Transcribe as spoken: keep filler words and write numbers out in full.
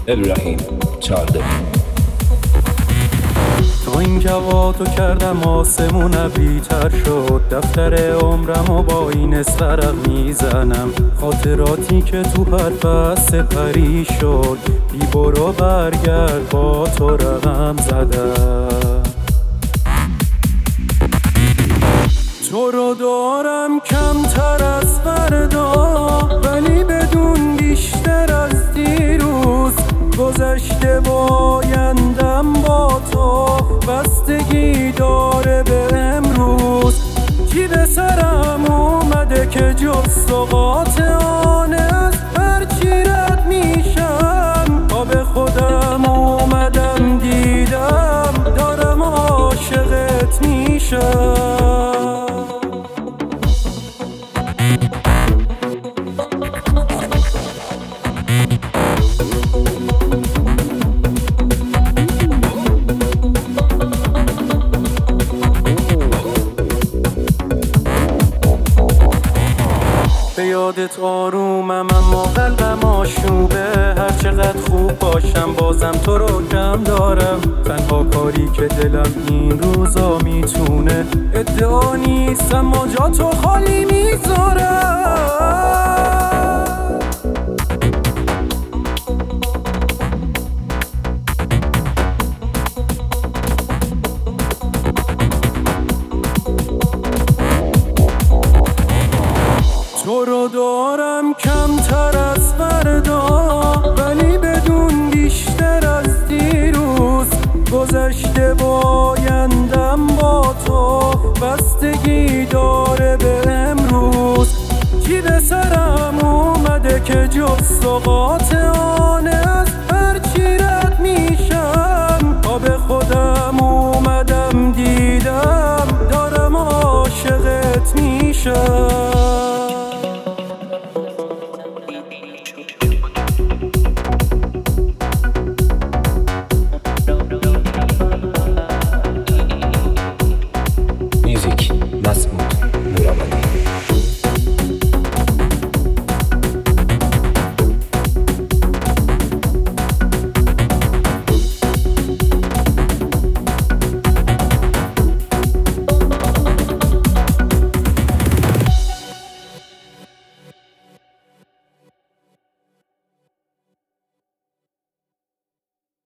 ابراهیم چارده. تا این جوادو کردم آسمون ابری‌تر شد، دفتر عمرمو با این اسفرق میزنم، خاطراتی که تو هر فصل پری شد، بی برو برگرد با تو رقم زدم. تو رو دارم کمتر از فردا، ولی بدون بیشتر از دیروز، گذشته و آیندم با تو بستگی داره به امروز. چی به سرم اومده که جز سقاط آن از هرچی رد میشم، تا به خودم اومدم دیدم دارم عاشقت میشم. به یادت آرومم اما قلبم آشوبه، هر چقدر خوب باشم بازم تو رو کم دارم. تنها کاری که دلم این روزا میتونه، ادعا نیست اما جا تو خالی میذارم. تو رو دارم کمتر از فردا، ولی بدون بیشتر از دیروز، گذشته و آیندم با تو بستگی داره به امروز. چی به سرم اومده که جز سقاط